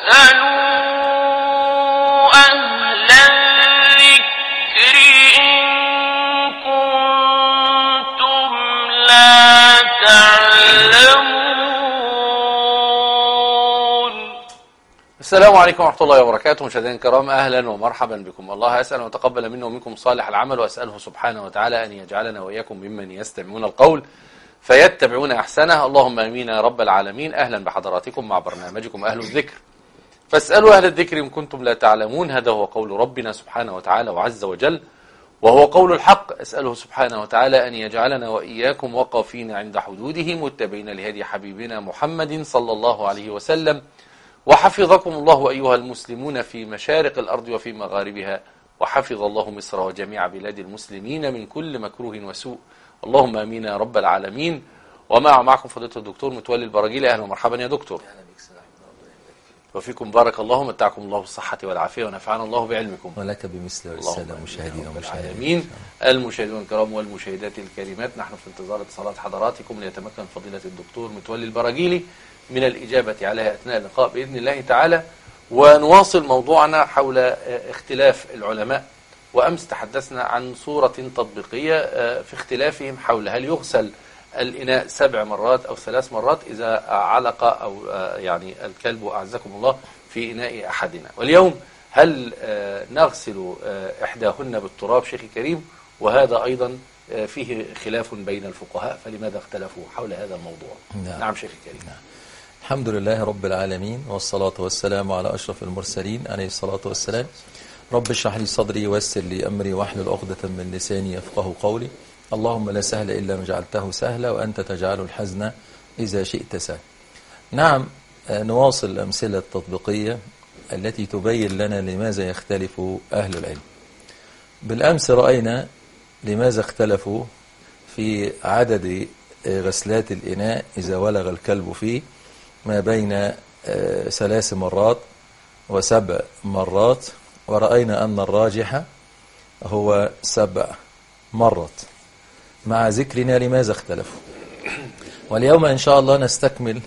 أهل الذكر إن كنتم لا تعلمون. السلام عليكم ورحمة الله وبركاته. مشاهدينا الكرام، أهلا ومرحبا بكم. الله أسأل وتقبل منا ومنكم صالح العمل، وأسأله سبحانه وتعالى أن يجعلنا وإياكم ممن يستمعون القول فيتبعون أحسنه. اللهم آمين يا رب العالمين. أهلا بحضراتكم مع برنامجكم أهل الذكر، فاسألوا أهل الذكر إن كنتم لا تعلمون. هذا هو قول ربنا سبحانه وتعالى وعز وجل، وهو قول الحق. أسأله سبحانه وتعالى أن يجعلنا وإياكم وقافين عند حدوده، متبعين لهدي حبيبنا محمد صلى الله عليه وسلم. وحفظكم الله أيها المسلمون في مشارق الأرض وفي مغاربها، وحفظ الله مصر وجميع بلاد المسلمين من كل مكروه وسوء. اللهم آمين يا رب العالمين. ومعكم فضيلة الدكتور متولي البراجيلي. أهلا ومرحبا يا دكتور. وفيكم بارك الله، ومتعكم الله بالصحة والعافية، ونفعنا الله بعلمكم. ولك بمثل والسلام مشاهدين ومشاهدين. المشاهدين الكرام والمشاهدات الكريمات، نحن في انتظار اتصالات حضراتكم ليتمكن فضيلة الدكتور متولي البراجيلي من الإجابة عليها أثناء اللقاء بإذن الله تعالى. ونواصل موضوعنا حول اختلاف العلماء. وأمس تحدثنا عن صورة تطبيقية في اختلافهم حول هل يغسل الإناء 7 مرات أو 3 مرات إذا علق أو يعني الكلب أعزكم الله في إناء أحدنا. واليوم هل نغسل إحداهن بالتراب شيخ كريم؟ وهذا أيضا فيه خلاف بين الفقهاء، فلماذا اختلفوا حول هذا الموضوع؟ نعم شيخ كريم. نعم. الحمد لله رب العالمين، والصلاة والسلام على أشرف المرسلين عليه الصلاة والسلام. رب اشرح لي صدري ويسر لي أمري واحلل عقدة من لساني يفقه قولي. اللهم لا سهل إلا ما جعلته سهلا، وأنت تجعل الحزن إذا شئت سهلا. نعم، نواصل الأمثلة التطبيقية التي تبين لنا لماذا يختلف أهل العلم. بالأمس رأينا لماذا اختلفوا في عدد غسلات الإناء إذا ولغ الكلب فيه، ما بين 3 مرات و7 مرات، ورأينا أن الراجح هو 7 مرات، مع ذكرنا لماذا اختلفوا. واليوم إن شاء الله نستكمل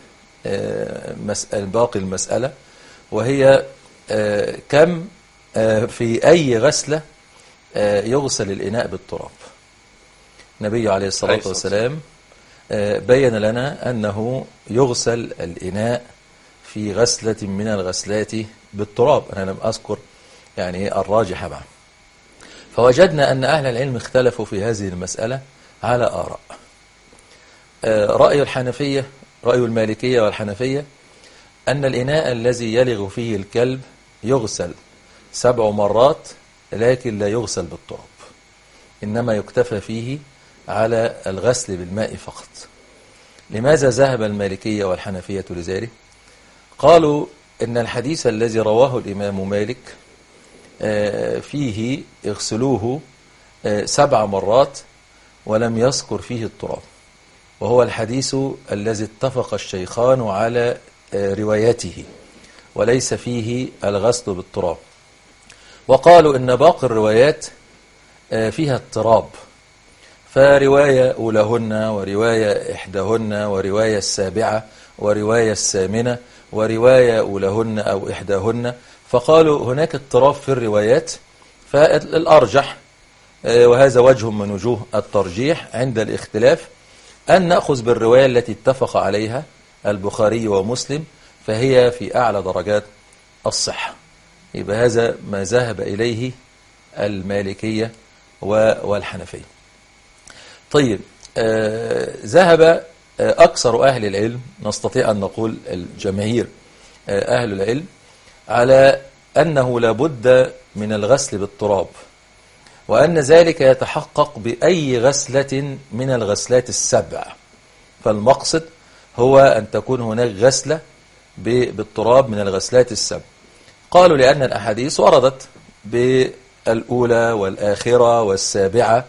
باقي المسألة، وهي كم في أي غسلة يغسل الإناء بالتراب. النبي عليه الصلاة والسلام بين لنا أنه يغسل الإناء في غسلة من الغسلات بالتراب. أنا لم أذكر يعني الراجح معه. فوجدنا أن أهل العلم اختلفوا في هذه المسألة على آراء. رأي الحنفية، رأي المالكية والحنفية، أن الإناء الذي يلغ فيه الكلب يغسل 7 مرات، لكن لا يغسل بالتراب، إنما يكتفى فيه على الغسل بالماء فقط. لماذا ذهب المالكية والحنفية لذلك؟ قالوا إن الحديث الذي رواه الإمام مالك فيه اغسلوه 7 مرات ولم يذكر فيه التراب، وهو الحديث الذي اتفق الشيخان على روايته وليس فيه الغسل بالتراب. وقالوا إن باقي الروايات فيها اضطراب، فرواية أولهن ورواية إحداهن ورواية السابعة ورواية الثامنة ورواية أولهن أو إحداهن، فقالوا هناك اضطراب في الروايات. فالأرجح، وهذا وجه من وجوه الترجيح عند الاختلاف، أن نأخذ بالرواية التي اتفق عليها البخاري ومسلم، فهي في أعلى درجات الصحة. يبقى هذا ما ذهب إليه المالكية والحنفية. طيب، ذهب أكثر أهل العلم، نستطيع أن نقول الجماهير أهل العلم، على أنه لابد من الغسل بالتراب، وأن ذلك يتحقق بأي غسلة من الغسلات 7. فالمقصد هو أن تكون هناك غسلة بالتراب من الغسلات 7. قالوا لأن الأحاديث وردت بالأولى والآخرة والسابعة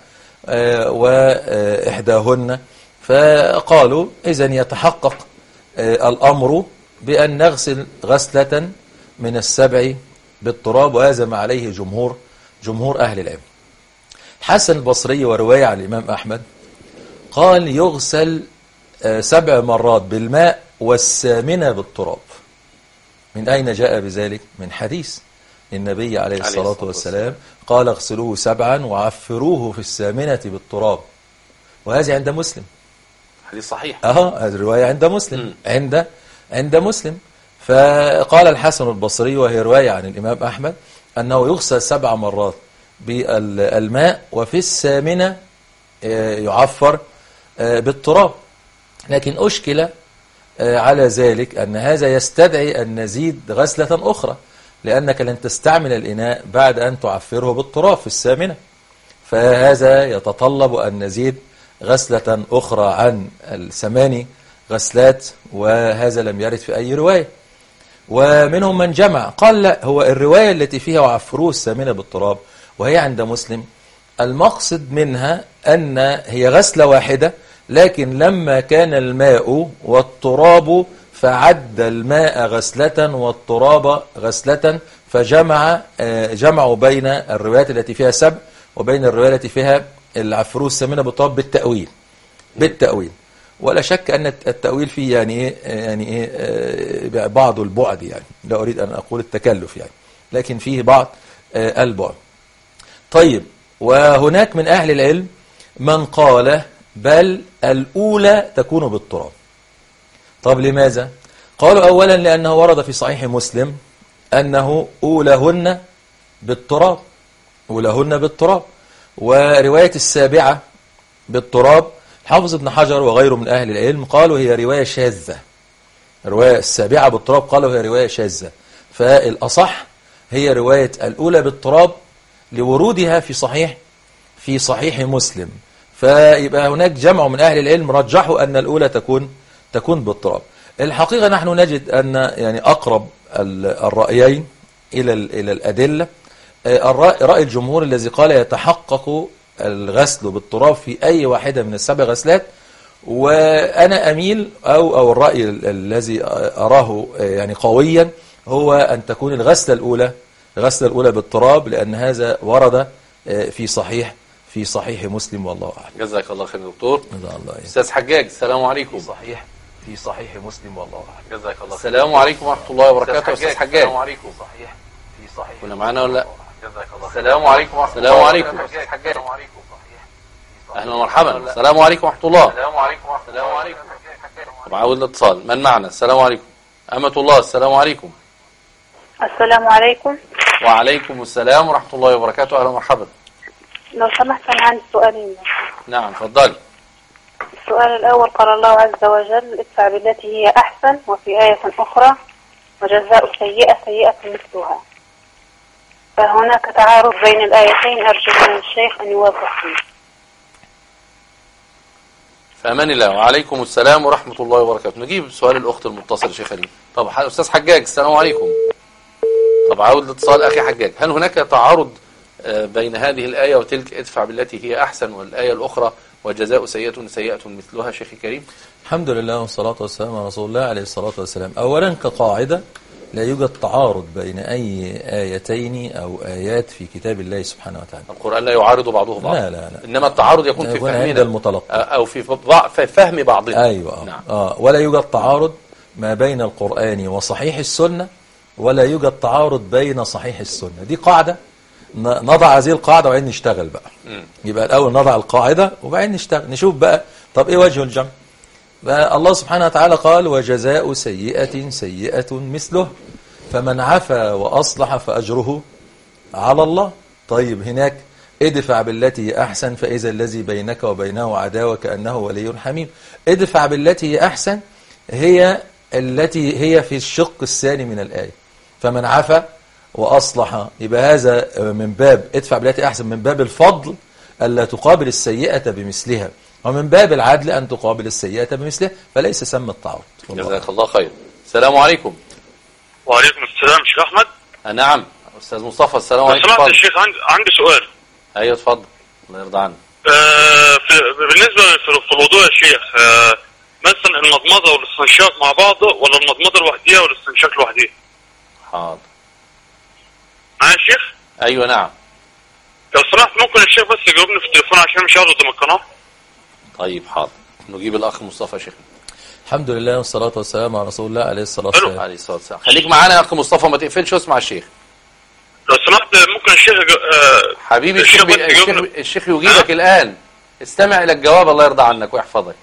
وإحداهن، فقالوا إذن يتحقق الأمر بأن نغسل غسلة من 7 بالتراب، وهذا ما عليه جمهور أهل العلم. حسن البصري ورواية عن الإمام أحمد قال يغسل 7 مرات بالماء والثامنة بالتراب. من أين جاء بذلك؟ من حديث النبي عليه الصلاة والسلام قال اغسلوه 7 وعفروه في 8 بالتراب، وهذه عند مسلم. حديث صحيح. هذه الرواية عند مسلم. عند مسلم. فقال الحسن البصري، وهي رواية عن الإمام أحمد، أنه يغسل 7 مرات بالماء، وفي 8 يعفر بالتراب. لكن أشكل على ذلك أن هذا يستدعي أن نزيد غسلة أخرى، لأنك لن تستعمل الإناء بعد أن تعفره بالتراب في 8، فهذا يتطلب أن نزيد غسلة أخرى عن 8 غسلات، وهذا لم يرد في أي رواية. ومنهم من جمع قال لا، هو الرواية التي فيها وعفروه 8 بالتراب وهي عند مسلم، المقصد منها أن هي غسلة واحدة، لكن لما كان الماء والتراب فعد الماء غسلة والتراب غسلة، فجمعوا بين الروايات التي فيها 7 وبين الرواية التي فيها العفروه 8 بالتراب بالتأويل. ولا شك أن التأويل فيه يعني بعض البعد، يعني لا أريد أن أقول التكلف يعني، لكن فيه بعض البعد. طيب، وهناك من أهل العلم من قال بل الأولى تكون بالتراب. طب لماذا؟ قالوا أولا لأنه ورد في صحيح مسلم أنه أولهن بالتراب، ورواية 7 بالتراب حافظ ابن حجر وغيره من أهل العلم قالوا هي رواية شاذة. رواية 7 بالتراب قالوا هي رواية شاذة، فالأصح هي رواية الأولى بالتراب لورودها في صحيح مسلم. فيبقى هناك جمع من أهل العلم رجحوا أن الأولى تكون بالتراب. الحقيقة نحن نجد أن يعني أقرب الرأيين إلى الأدلة رأي الجمهور الذي قال يتحقق الغسل بالتراب في أي واحدة من ال7 غسلات، وأنا أميل أو الرأي الذي أراه يعني قويا هو أن تكون الغسلة الأولى بالتراب، لأن هذا ورد في صحيح مسلم، والله أعلم. جزاك الله خير دكتور. الله أستاذ حجاج، السلام عليكم. في صحيح مسلم، والله أعلم. جزاك الله خير. السلام عليكم ورحمة الله وبركاته. أستاذ حجاج، السلام عليكم. في صحيح كنا معانا ولا لا؟ جزاك الله خير. السلام عليكم ورحمة الله وبركاته. أستاذ حجاج، أهلا ومرحبا. السلام عليكم ورحمة الله. السلام عليكم. طب عاود الاتصال. من معنا؟ السلام عليكم. أمة الله، السلام عليكم. السلام عليكم. وعليكم السلام ورحمة الله وبركاته. أهلا ومرحبا. لو سمحت أنا عندي سؤالين. نعم، تفضلي. السؤال الأول قال الله عز وجل ادفع بالتي هي أحسن، وفي آية أخرى وجزاء سيئة مثلها. فهناك تعارض بين الآيتين، أرجو من الشيخ أن يوضح لي. فأمان الله. وعليكم السلام ورحمة الله وبركاته. نجيب سؤال الأخت المتصل شيخ خليل. طب أستاذ حجاج، السلام عليكم. طب عاود الاتصال أخي حجاج. هل هناك تعارض بين هذه الآية وتلك ادفع بالتي هي أحسن، والآية الأخرى وجزاء سيئة مثلها شيخي كريم؟ الحمد لله والصلاة والسلام على رسول الله عليه الصلاة والسلام. أولا كقاعدة لا يوجد تعارض بين أي آيتين أو آيات في كتاب الله سبحانه وتعالى. القرآن لا يعارض بعضه بعض. لا. إنما التعارض يكون في فهمنا عند المتلقي أو في فهم بعضنا. أيوة. نعم. ولا يوجد تعارض ما بين القرآن وصحيح السنة، ولا يوجد تعارض بين صحيح السنة. دي قاعدة نضع هذه القاعدة وبعدين نشتغل بقى. يبقى الأول نضع القاعدة وبعدين نشتغل، نشوف بقى طب إيه وجه الجمع. الله سبحانه وتعالى قال وجزاء سيئة مثله، فمن عفا وأصلح فأجره على الله. طيب هناك ادفع بالتي هي أحسن فإذا الذي بينك وبينه عداوة كأنه ولي حميم. ادفع بالتي هي أحسن هي التي هي في الشق الثاني من الآية، فمن عفا وأصلح، يبقى هذا من باب ادفع بالتي أحسن، من باب الفضل ألا تقابل السيئة بمثلها، ومن باب العدل أن تقابل السيئة بمثلها، فليس سم التعارض. جزاك الله خير. السلام عليكم. وعليكم السلام. شيخ أحمد. نعم أستاذ مصطفى، السلام عليكم. سمعت الشيخ، عندي سؤال. أيوة اتفضل، الله يرضى عنك. بالنسبة في الوضوء يا شيخ، مثلا المضمضة والاستنشاق مع بعض، ولا المضمضة لوحديها والاستنشاق لوحديه؟ حاضر. معايا يا شيخ؟ أيوة نعم. لو سمحت ممكن الشيخ بس يجاوبني في التليفون عشان مش قاعد قدام القناة؟ طيب حاضر، نجيب الأخ مصطفى شيخ. الحمد لله والصلاة والسلام على رسول الله عليه الصلاة والسلام. عليه الصلاة والسلام. خليك معانا يا أخي مصطفى، ما تقفلش واسمع الشيخ. لو سمحت ممكن الشيخ حبيبي الشيخ بس الشيخ يجيبك الآن. استمع إلى الجواب، الله يرضى عنك ويحفظك.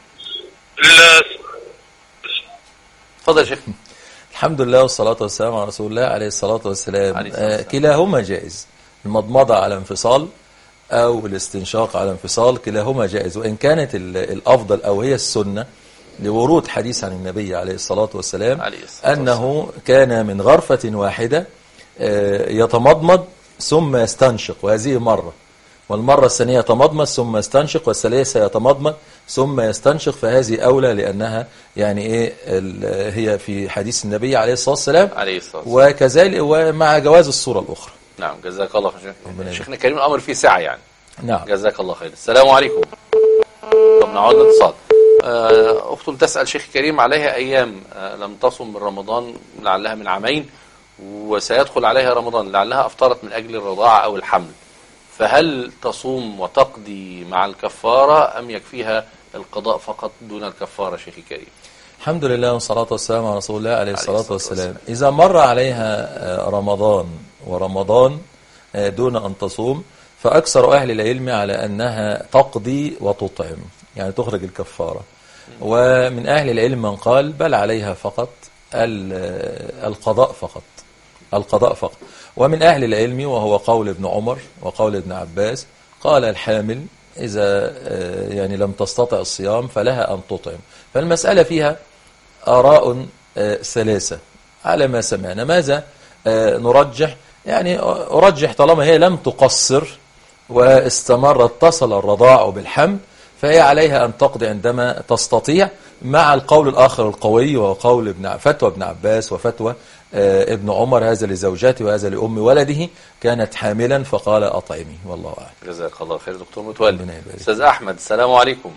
اتفضل يا شيخ. الحمد لله والصلاة والسلام على رسول الله عليه الصلاة والسلام. عليه الصلاة والسلام. كلاهما جائز، المضمضة على انفصال أو الاستنشاق على انفصال، كلاهما جائز، وإن كانت الأفضل أو هي السنة لورود حديث عن النبي عليه الصلاة والسلام أنه كان من غرفة واحدة يتمضمض ثم يستنشق، وهذه مرة، والمرة الثانية يتمضمض ثم يستنشق، والثالثة يتمضمض ثم يستنشق، فهذه أولى لأنها يعني إيه هي في حديث النبي عليه الصلاة والسلام، وكذلك ومع جواز الصورة الأخرى. نعم جزاك الله خير. شيخنا الكريم الأمر فيه سعة يعني. نعم جزاك الله خير. السلام عليكم. طب نعود الاتصال. أخت تسأل شيخ الكريم عليها أيام لم تصم من رمضان لعلها من عامين، وسيدخل عليها رمضان لعلها أفطرت من أجل الرضاعة أو الحمل، فهل تصوم وتقضي مع الكفارة أم يكفيها القضاء فقط دون الكفارة شيخ الكريم؟ الحمد لله والصلاة والسلام على رسول الله عليه الصلاة والسلام. إذا مر عليها رمضان ورمضان دون أن تصوم، فأكثر أهل العلم على أنها تقضي وتطعم، يعني تخرج الكفارة. ومن أهل العلم من قال بل عليها فقط القضاء فقط، القضاء فقط. ومن أهل العلم وهو قول ابن عمر وقول ابن عباس قال الحامل إذا يعني لم تستطع الصيام فلها أن تطعم. فالمسألة فيها آراء ثلاثة على ما سمعنا. ماذا نرجح؟ يعني أرجح طالما هي لم تقصر واستمرت تصل الرضاع بالحمل، فهي عليها أن تقضي عندما تستطيع، مع القول الآخر القوي وهو قول فتوى ابن عباس وفتوى ابن عمر، هذا لزوجته وهذا لأم ولده كانت حاملا فقال أطعمي، والله أعلم. جزاك الله خير دكتور متولي. أستاذ أحمد السلام عليكم.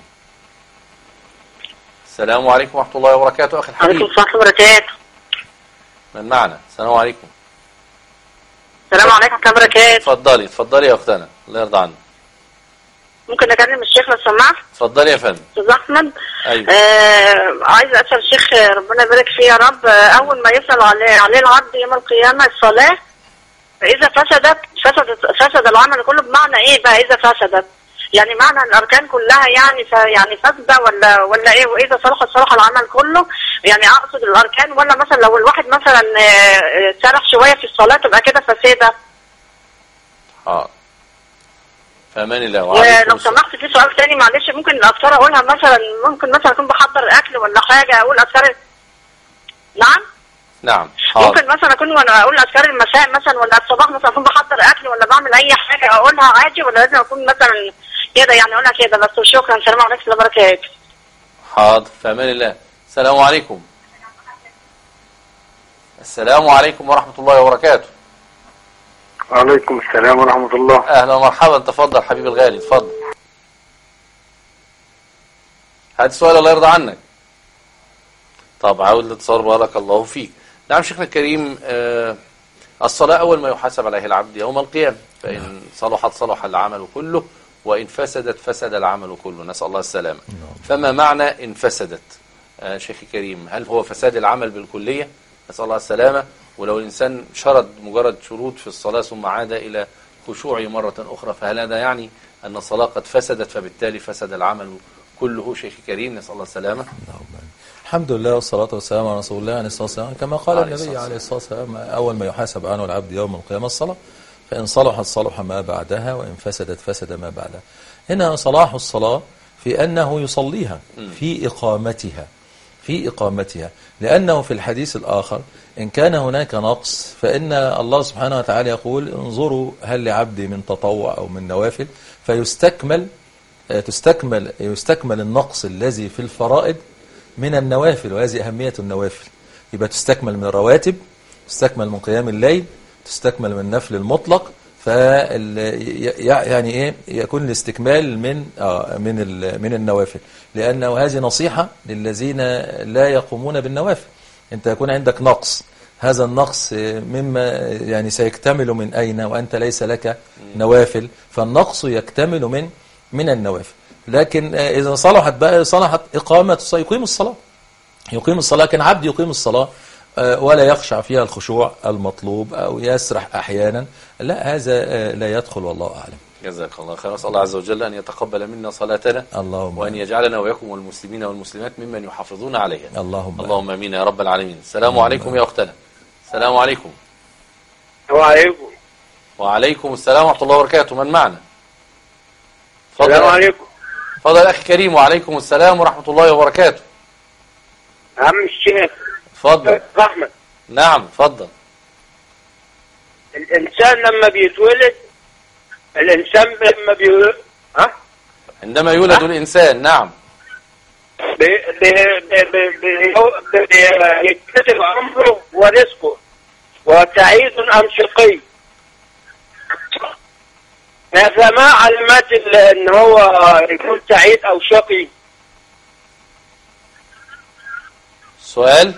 السلام عليكم ورحمة الله وبركاته. أخي الحبيب. وعليكم السلام وبركاته. من معنا؟ السلام عليكم. السلام عليكم ورحمة الله وبركاته. اتفضلي يا أختنا، الله يرضى عنك. ممكن أكلم الشيخ لو سمحت؟ اتفضلي يا فندم. أستاذ أحمد. أيوة. عايز أسأل الشيخ ربنا يبارك فيه يا رب، أول ما يسأل عليه العبد يوم القيامة الصلاة، فإذا فسد العمل كله، بمعنى إيه بقى إذا فسدت؟ يعني معنى الأركان كلها يعني فاسدة ولا إيه؟ وإذا صلح العمل كله، يعني أقصد الأركان، ولا مثلا لو الواحد مثلا سرح شوية في الصلاة تبقى كده فسادة؟ فأمان الله. ولو سمحت في سؤال تاني معلش، ممكن الأذكار أقولها مثلا، ممكن مثلا أكون بحضر أكل ولا حاجة أقول أذكار؟ نعم. ممكن مثلا أكون وأنا أقول أذكار المساء مثلا ولا الصباح، مثلا أكون بحضر أكل ولا بعمل أي حاجة أقولها عادي، ولا لازم أكون مثلا كده يعني أقولها كده بس؟ شكرا. السلام عليكم ورحمة الله وبركاته. حاضر فأمان الله. السلام عليكم. السلام عليكم ورحمة الله وبركاته. وعليكم السلام ورحمة الله. أهلا ومرحبا. تفضل حبيبي الغالي، تفضل. هات السؤال الله يرضى عنك. طب عاود الاتصال بارك الله فيك. نعم شيخنا الكريم، الصلاة أول ما يحاسب عليه العبد يوم القيامة، فإن صلحت صلح العمل كله، وإن فسدت فسد العمل كله، نسأل الله السلامة. فما معنى إن فسدت شيخ الكريم؟ هل هو فساد العمل بالكلية؟ نسأل الله السلامة. ولو الإنسان شرد مجرد شروط في الصلاة ثم عاد إلى خشوعه مرة أخرى، فهل هذا يعني أن الصلاة قد فسدت فبالتالي فسد العمل كله شيخ الكريم؟ نسأل الله السلامة. الحمد لله والصلاة والسلام على رسول الله عليه الصلاة والسلام، كما قال النبي عليه الصلاة والسلام أول ما يحاسب عنه العبد يوم القيامة الصلاة، فإن صلحت صلح ما بعدها، وإن فسدت فسد ما بعدها. هنا صلاح الصلاة في أنه يصليها في إقامتها، لأنه في الحديث الآخر إن كان هناك نقص فإن الله سبحانه وتعالى يقول انظروا هل لعبدي من تطوع أو من نوافل، فيستكمل النقص الذي في الفرائض من النوافل، وهذه أهمية النوافل. يبقى تستكمل من الرواتب، تستكمل من قيام الليل، تستكمل من النفل المطلق، يعني ايه يكون الاستكمال من النوافل، لأنه هذه نصيحة للذين لا يقومون بالنوافل. انت يكون عندك نقص، هذا النقص مما يعني سيكتمل من أين وأنت ليس لك نوافل، فالنقص يكتمل من النوافل. لكن إذا صلحت إقامة يقيم الصلاة، يقيم الصلاة كان عبد يقيم الصلاة ولا يخشع فيها الخشوع المطلوب أو يسرح أحيانا، لا هذا لا يدخل والله أعلم. جزاك الله خير. نسأل الله عز وجل أن يتقبل منا صلاتنا وأن يجعلنا وإياكم والمسلمين والمسلمات ممن يحافظون عليها. اللهم آمين يا رب العالمين. السلام عليكم يا أختنا. السلام عليكم. وعليكم. وعليكم السلام ورحمة الله وبركاته. من معنا؟ السلام عليكم. تفضل أخي كريم. وعليكم السلام ورحمة الله وبركاته. عم الشيخ. تفضل. رحمة. نعم تفضل. الإنسان لما بيتولد، الإنسان لما بيولد عندما يولد الإنسان، نعم، يكتسب عمره ورزقه وسعيد أم شقي. ما علامات ان هو يكون سعيد او شقي؟ سؤال.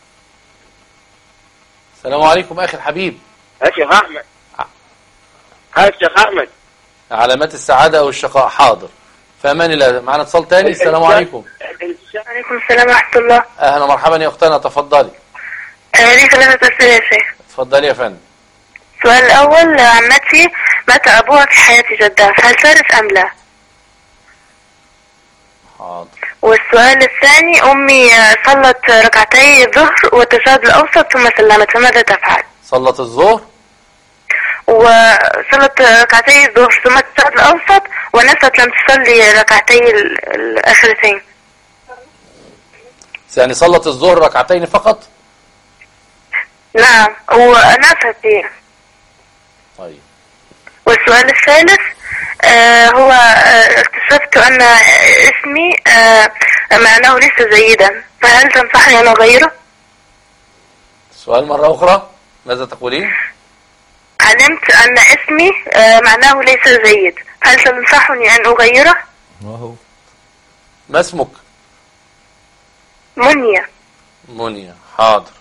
السلام عليكم اخي الحبيب. يا شيخ احمد. يا شيخ احمد. علامات السعادة او الشقاء. حاضر. فامان الله. معنا اتصال تاني. السلام عليكم. وعليكم السلام ورحمة الله. اهلا ومرحبا يا اختنا، تفضلي. لي 3 أسئلة يا شيخ. تفضلي يا فندم. السؤال الأول، عمتي مات أبوها في حياة جدها، هل ترث أم لا؟ حاضر. والسؤال الثاني، أمي صلت ركعتي الظهر والتشهد الأوسط ثم سلمت، فماذا تفعل؟ صلت الظهر وصلت ركعتي الظهر ثم التشهد الأوسط ونست لم تصلي ركعتي الآخرتين. يعني صلت الظهر ركعتين فقط؟ نعم، ونست فيه. طيب. والسؤال الثالث، هو اكتشفت أن اسمي معناه ليس جيدا، فهل تنصحني أن أغيره؟ سؤال مرة أخرى، ماذا تقولين؟ علمت أن اسمي معناه ليس جيد، هل تنصحني أن أغيره؟ ما اسمك؟ منيا. منيا. حاضر.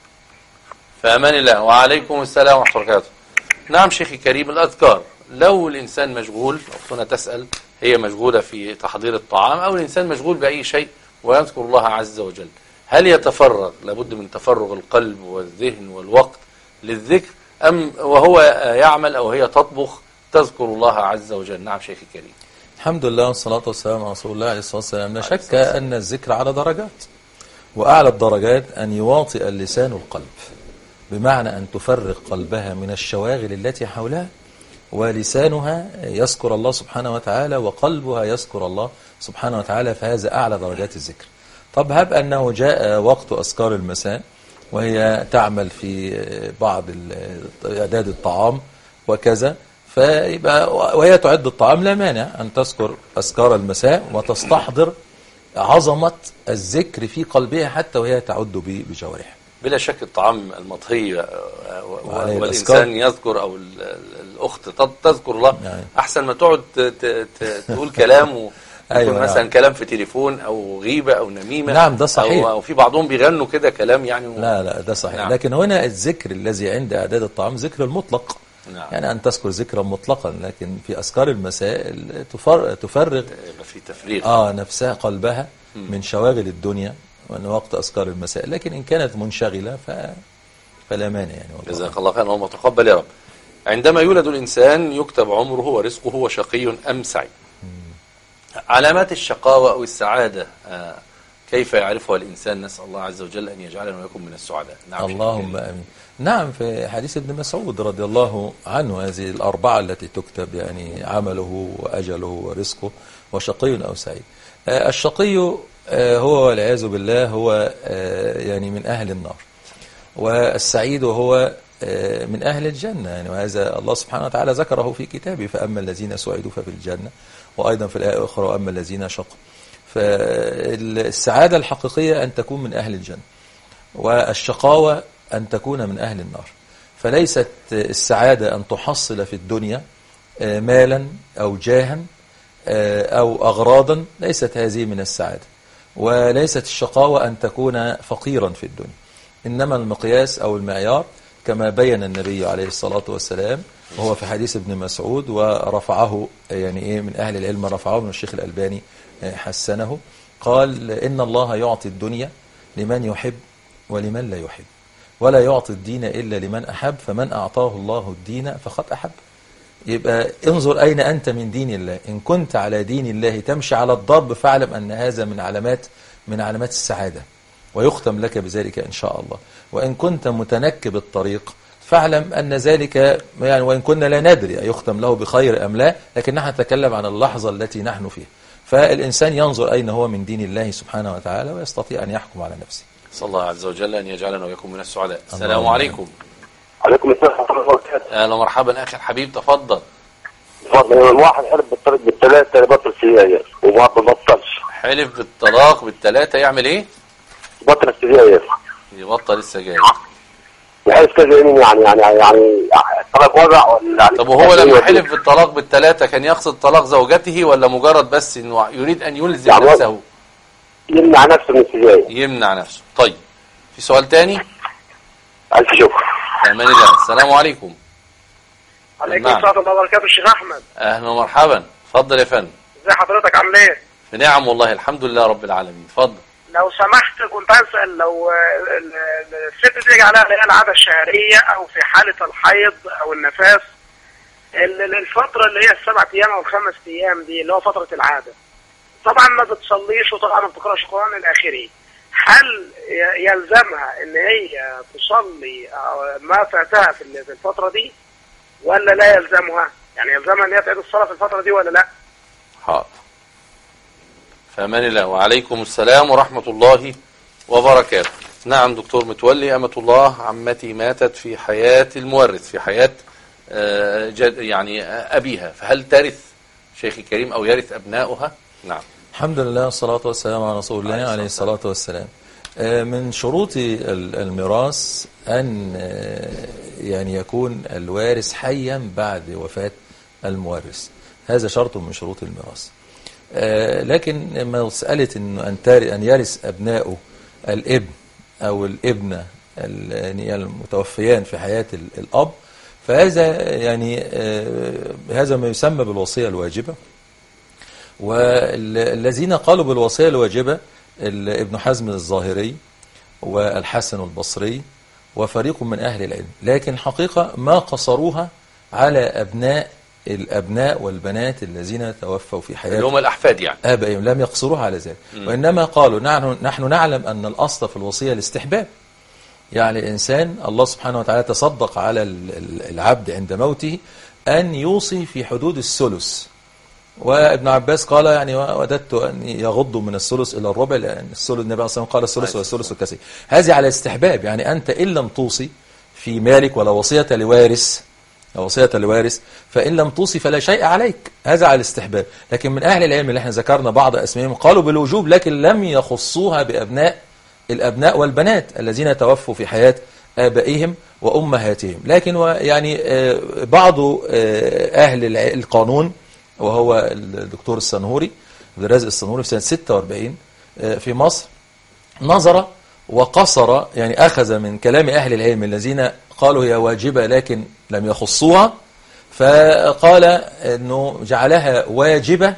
فأمان الله. وعليكم السلام ورحمة الله وبركاته. نعم شيخي كريم، الأذكار لو الإنسان مشغول، أختنا تسأل هي مشغولة في تحضير الطعام أو الإنسان مشغول بأي شيء ويذكر الله عز وجل، هل يتفرغ؟ لابد من تفرغ القلب والذهن والوقت للذكر، أم وهو يعمل أو هي تطبخ تذكر الله عز وجل؟ نعم شيخي كريم. الحمد لله والصلاة والسلام على رسول الله عليه الصلاة والسلام. لا شك أن الذكر على درجات، وأعلى الدرجات أن يواطئ اللسان القلب، بمعنى أن تفرغ قلبها من الشواغل التي حولها، ولسانها يذكر الله سبحانه وتعالى وقلبها يذكر الله سبحانه وتعالى، فهذا أعلى درجات الذكر. طب هب أنه جاء وقت أذكار المساء وهي تعمل في بعض إعداد الطعام وكذا، فيبقى وهي تعد الطعام لا مانع أن تذكر أذكار المساء وتستحضر عظمة الذكر في قلبها حتى وهي تعد بجوارحها. بلا شك الطعام المطهي والإنسان يذكر أو الأخت تذكر الله يعني. أحسن ما تقعد تقول كلام أيوة مثلا كلام في تليفون أو غيبة أو نميمة. نعم ده صحيح. أو في بعضهم بيغنوا كده كلام يعني لا ده صحيح. نعم. لكن هنا الذكر الذي عند إعداد الطعام ذكر المطلق. نعم. يعني أن تذكر ذكرا مطلقا، لكن في أذكار المساء تفرغ في تفريغ نفسها قلبها من شواغل الدنيا وأن وقت أذكار المساء، لكن إن كانت منشغلة فلا مانع يعني. جزاك الله خيرا اللهم تقبل يا رب. عندما يولد الإنسان يكتب عمره ورزقه وشقي أم سعيد. علامات الشقاوة أو السعادة كيف يعرفها الإنسان؟ نسأل الله عز وجل أن يجعلنا ويكون من السعداء. نعم اللهم آمين. نعم في حديث ابن مسعود رضي الله عنه هذه الأربعة التي تكتب، يعني عمله وأجله ورزقه وشقي أو سعيد. الشقي هو والعياذ بالله هو يعني من أهل النار، والسعيد هو من أهل الجنة يعني، وهذا الله سبحانه وتعالى ذكره في كتابه، فأما الذين سعدوا ففي الجنة، وأيضا في الآية الأخرى وأما الذين شقوا. فالسعادة الحقيقية أن تكون من أهل الجنة، والشقاوة أن تكون من أهل النار. فليست السعادة أن تحصل في الدنيا مالا أو جاها أو أغراضا، ليست هذه من السعادة، وليست الشقاوة أن تكون فقيرا في الدنيا. إنما المقياس أو المعيار كما بين النبي عليه الصلاة والسلام، وهو في حديث ابن مسعود ورفعه يعني من أهل العلم رفعه من الشيخ الألباني حسنه، قال إن الله يعطي الدنيا لمن يحب ولمن لا يحب، ولا يعطي الدين إلا لمن أحب، فمن أعطاه الله الدين فقد أحب. يبقى انظر أين أنت من دين الله. إن كنت على دين الله تمشي على الضرب فاعلم أن هذا من علامات السعادة، ويختم لك بذلك إن شاء الله. وإن كنت متنكب الطريق فاعلم أن ذلك يعني وإن كنا لا ندري يختم له بخير أم لا، لكن نحن نتكلم عن اللحظة التي نحن فيها. فالإنسان ينظر أين هو من دين الله سبحانه وتعالى ويستطيع أن يحكم على نفسه. صلى الله عز وجل أن يجعلنا ويكون من السعداء. السلام عليكم. عليكم السلام ورحمة الله وبركاته. أهلا ومرحبا أخي الحبيب، تفضل. تفضل. الواحد حلف بالطلاق بالثلاثة يبطل سجاير وما بطلش. حلف بالطلاق بالثلاثة يعمل إيه؟ يبطل السجاير. يبطل السجاير. بحيث كذا يعني الطلاق وضع ولا طب وهو لما حلف بالطلاق بالثلاثة كان يقصد طلاق زوجته ولا مجرد بس إنه يريد أن يلزم يعني نفسه؟ يمنع نفسه من السجاير. يمنع نفسه. طيب في سؤال تاني؟ ألف شكر. أمان الله. السلام عليكم. عليكم السلام ورحمة الله وبركاته. الشيخ أحمد. أهلا ومرحبا. اتفضل يا فندم. ازي حضرتك عامل ايه؟ في نعم والله الحمد لله رب العالمين. اتفضل. لو سمحت كنت عايز اسال لو الست تيجي عليها اللي هي العاده الشهريه او في حاله الحيض او النفاس، الفتره اللي هي ال7 ايام او ال5 ايام دي اللي هو فتره العاده، طبعا ما بتصليش وطبعا ما بتقراش قران الى اخره، هل يلزمها ان هي تصلي ما فاتها في الفتره دي ولا لا يلزمها؟ يعني يلزمها ان هي تعيد الصلاه في الفتره دي ولا لا؟ حاضر. فأمان الله. وعليكم السلام ورحمة الله وبركاته. نعم دكتور متولي، أمة الله عمتي ماتت في حياة المورث، في حياة يعني أبيها، فهل ترث شيخي الكريم أو يرث أبناؤها؟ نعم. الحمد لله والصلاة والسلام على رسول الله عليه الصلاة والسلام. من شروط الميراث أن يعني يكون الوارث حيا بعد وفاة المورث، هذا شرط من شروط الميراث. لكن مسألة أن يرث أبناؤه الابن أو الابنة المتوفيان في حياة الأب، فهذا يعني هذا ما يسمى بالوصية الواجبة. والذين قالوا بالوصية الواجبة ابن حزم الظاهري والحسن البصري وفريق من أهل العلم، لكن حقيقة ما قصروها على الأبناء والبنات الذين توفوا في حياتهم اللي هم الأحفاد يعني آبائهم، لم يقصروها على ذلك. وإنما قالوا نحن نعلم أن الأصل في الوصية الاستحباب. يعني الإنسان الله سبحانه وتعالى تصدق على العبد عند موته أن يوصي في حدود الثلث، وابن عباس قال يعني وددت أن يغضوا من الثلث إلى الربع، لأن الثلث النبي صلى الله عليه وسلم قال الثلث والثلث الكثير. هذه على استحباب، يعني أنت إن لم توصي في مالك ولا وصية لوارث فإن لم توصي فلا شيء عليك، هذا على الاستحباب. لكن من أهل العلم اللي احنا ذكرنا بعض أسمائهم قالوا بالوجوب، لكن لم يخصوها الأبناء والبنات الذين توفوا في حياة آبائهم وأمهاتهم. لكن يعني بعض أهل القانون وهو الدكتور السنهوري عبد الرازق السنهوري في سنة 46 في مصر نظر وقصر، يعني أخذ من كلام أهل العلم الذين قالوا هي واجبة لكن لم يخصوها، فقال أنه جعلها واجبة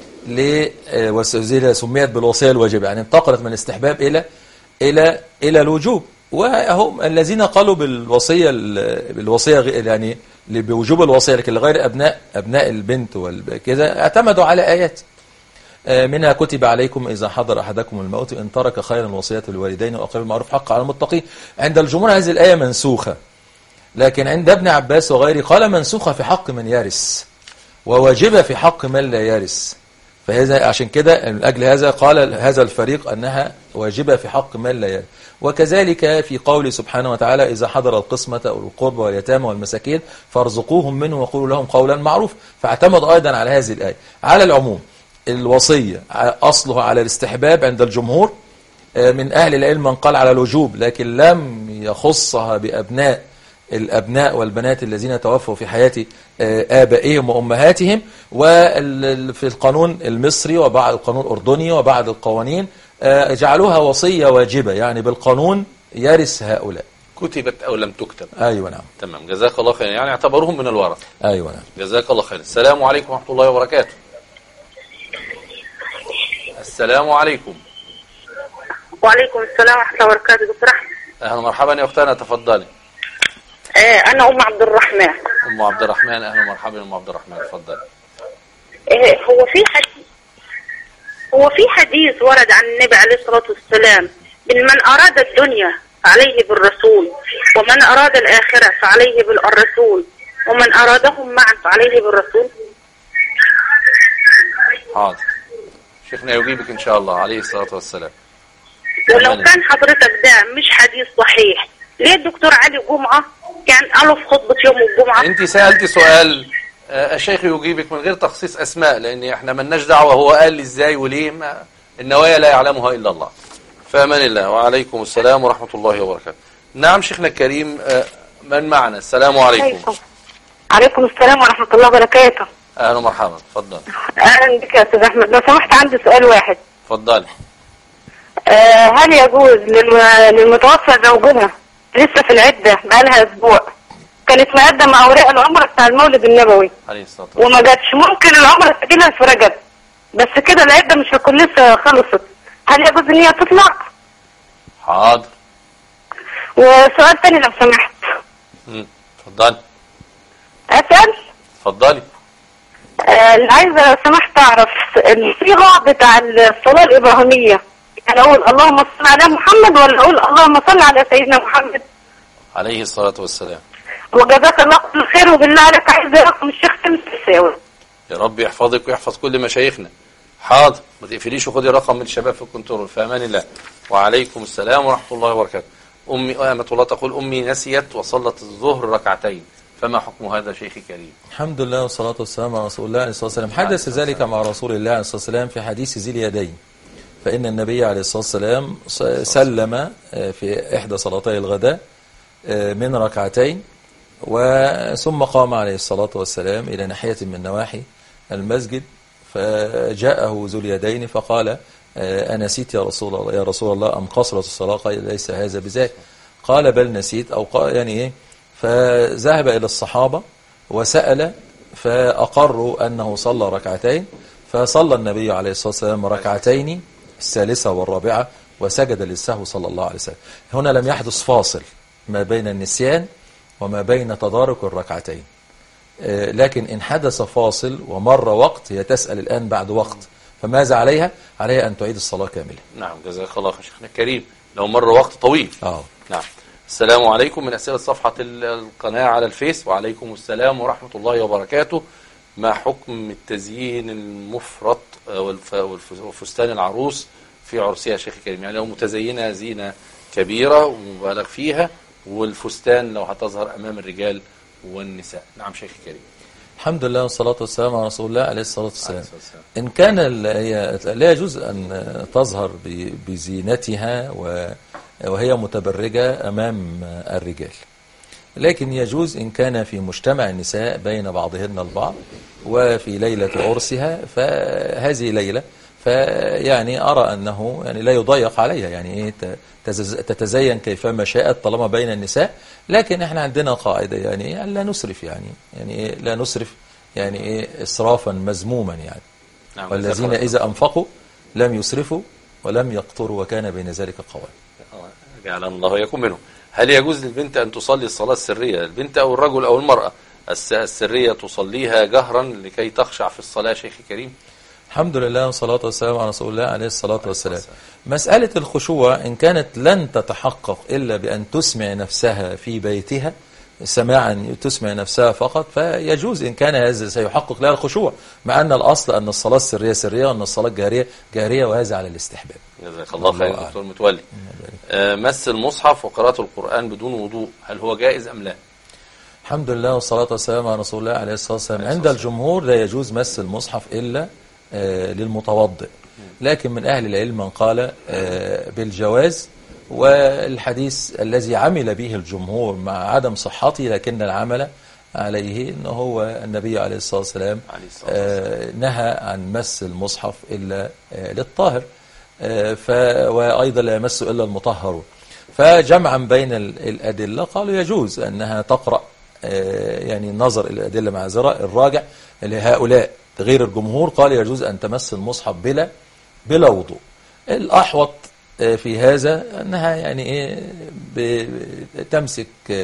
سميت بالوصية الواجبة، يعني انتقلت من الاستحباب إلى الوجوب. وهم الذين قالوا بالوصية يعني بوجوب الوصية لكن لغير أبناء البنت وكذا اعتمدوا على آيات منها كتب عليكم إذا حضر أحدكم الموت إن ترك خيرا الوصية للوالدين وأقرب المعروف حق على المتقين. عند الجمهور هذه الآية منسوخة، لكن عند ابن عباس وغيره قال منسوخة في حق من يرث وواجبة في حق من لا يرث. فهذا عشان كده من أجل هذا قال هذا الفريق أنها واجبة في حق من لا يرث. وكذلك في قوله سبحانه وتعالى إذا حضر القسمة أو القربى واليتامى والمساكين فارزقوهم منه وقولوا لهم قولا معروف، فاعتمد أيضا على هذه الآية. على العموم الوصية أصلها على الاستحباب عند الجمهور، من أهل العلم من قال على الوجوب لكن لم يخصها الأبناء والبنات الذين توفوا في حياة آبائهم وأمهاتهم. وفي القانون المصري وبعض القانون الأردني وبعض القوانين جعلوها وصية واجبة، يعني بالقانون يرث هؤلاء. كتبت أو لم تكتب. أيوة نعم. تمام، جزاك الله خير، يعني اعتبروهم من الورث. أيوة نعم. جزاك الله خير. السلام عليكم ورحمة الله وبركاته. السلام عليكم. وعليكم السلام ورحمة الله وبركاته. دكتور أحمد. اهلا ومرحبا يا اختنا، تفضلي. أنا أم عبد الرحمن. ام عبد الرحمن، اهلا ومرحبا يا ام عبد الرحمن، تفضلي. هو في حديث ورد عن النبي عليه الصلاة والسلام: من أراد الدنيا فعليه بالرسول، ومن أراد الآخرة فعليه بالرسول، ومن أرادهم معا فعليه بالرسول. حاضر، شيخنا يجيبك ان شاء الله عليه الصلاة والسلام. ولو كان حضرتك ده مش حديث صحيح، ليه الدكتور علي جمعة كان قاله في خطبة يوم الجمعة؟ انت سألتي سؤال، الشيخ يجيبك من غير تخصيص اسماء، لان احنا ملناش دعوة هو قال لي ازاي وليه، النوايا لا يعلمها الا الله. فامان الله. وعليكم السلام ورحمة الله وبركاته. نعم شيخنا الكريم، من معنا؟ السلام عليكم. عليكم السلام ورحمة الله وبركاته. اهلا ومرحبا، اتفضل. اهلا بك يا استاذ احمد، لو سمحت عندي سؤال واحد. اتفضلي. هل يجوز للمتوفى زوجها لسه في العدة بقالها اسبوع، كانت مقدمة اوراق العمرة بتاع المولد النبوي عليه الصلاة والسلام وما جاتش، ممكن العمرة تجيلها في رجب، بس كده العدة مش هتكون لسه خلصت، هل يجوز ان هي تطلع؟ حاضر. وسؤال تاني لو سمحت. اتفضلي. اسأل؟ اتفضلي. اللي عايزة لو سمحت اعرف الصيغة بتاع الصلاة الابراهيمية، يعني اقول اللهم صل على محمد ولا اقول اللهم صل على سيدنا محمد عليه الصلاة والسلام؟ وجزاك الله كل خير. وبالله عليك عايز رقم الشيخ سمس الساوي. يا رب يحفظك ويحفظ كل مشايخنا. حاضر، ما تقفليش وخدي رقم من الشباب في الكنترول. في امان الله. وعليكم السلام ورحمة الله وبركاته. أمي أمة الله تقول: أمي نسيت وصلت الظهر ركعتين، فما حكم هذا شيخي كريم؟ الحمد لله والصلاة والسلام على رسول الله عليه الصلاة والسلام. حدث ذلك مع رسول الله عليه الصلاة والسلام في حديث ذي اليدين، فإن النبي عليه الصلاة والسلام سلم في إحدى صلاتي الغداء من ركعتين، ثم قام عليه الصلاة والسلام إلى ناحية من نواحي المسجد، فجاءه ذو اليدين فقال: أنسيت يا رسول الله أم قصرت الصلاة؟ قال: ليس هذا بذاك. قال: بل نسيت، أو قال يعني إيه. فذهب إلى الصحابة وسأل، فأقروا أنه صلى ركعتين، فصلى النبي عليه الصلاة والسلام ركعتين، الثالثة والرابعة، وسجد للسهو صلى الله عليه وسلم. هنا لم يحدث فاصل ما بين النسيان وما بين تدارك الركعتين، لكن إن حدث فاصل ومر وقت، هي تسأل الآن بعد وقت، فماذا عليها؟ عليها أن تعيد الصلاة كاملة. نعم، جزاك الله خير شيخنا الكريم، لو مر وقت طويل. نعم. السلام عليكم، من أسئلة صفحة القناة على الفيس. وعليكم السلام ورحمة الله وبركاته. ما حكم التزيين المفرط وفستان العروس في عرسها شيخ الكريم؟ يعني لو متزينة زينة كبيرة ومبالغ فيها، والفستان لو هتظهر أمام الرجال والنساء. نعم شيخ الكريم. الحمد لله والصلاة والسلام على رسول الله عليه الصلاة والسلام. إن كان لا يجوز أن تظهر بزينتها وهي متبرجة أمام الرجال، لكن يجوز إن كان في مجتمع النساء بين بعضهن البعض وفي ليلة عرسها، فهذه ليلة، فيعني أرى أنه يعني لا يضيق عليها، يعني إيه، تتزين كيفما شاءت طالما بين النساء. لكن احنا عندنا قاعدة، يعني لا نسرف، يعني إيه، لا نسرف، يعني إيه، إسرافا مذموما يعني. نعم. والذين إذا أنفقوا لم يسرفوا ولم يقتروا وكان بين ذلك قوام. جعلنا الله يكون منهم. هل يجوز للبنت أن تصلي الصلاة السرية، البنت أو الرجل أو المرأة السرية تصليها جهرا لكي تخشع في الصلاة شيخ كريم؟ الحمد لله والصلاة والسلام على رسول الله عليه الصلاة والسلام. مسألة الخشوع إن كانت لن تتحقق إلا بأن تسمع نفسها في بيتها سماعا، تسمع نفسها فقط، فيجوز إن كان هذا سيحقق لها الخشوع، مع أن الأصل أن الصلاة السرية سرية وأن الصلاة الجهرية جهرية، وهذا على الاستحباب. جزاك الله خير دكتور متولي. مس المصحف وقراءة القرآن بدون وضوء، هل هو جائز أم لا؟ الحمد لله والصلاة والسلام على رسول الله عليه الصلاة والسلام. عند الجمهور لا يجوز مس المصحف إلا للمتوضئ، لكن من أهل العلم من قال بالجواز، والحديث الذي عمل به الجمهور مع عدم صحته لكن العمل عليه أنه هو النبي عليه الصلاة والسلام نهى عن مس المصحف إلا للطاهر، وأيضا لا يمس إلا المطهر. فجمعا بين الأدلة قالوا يجوز أنها تقرأ، يعني النظر إلى الأدلة مع الراجع لهؤلاء غير الجمهور قال يجوز أن تمس المصحف بلا وضوء. الأحوط في هذا أنها يعني إيه تمسك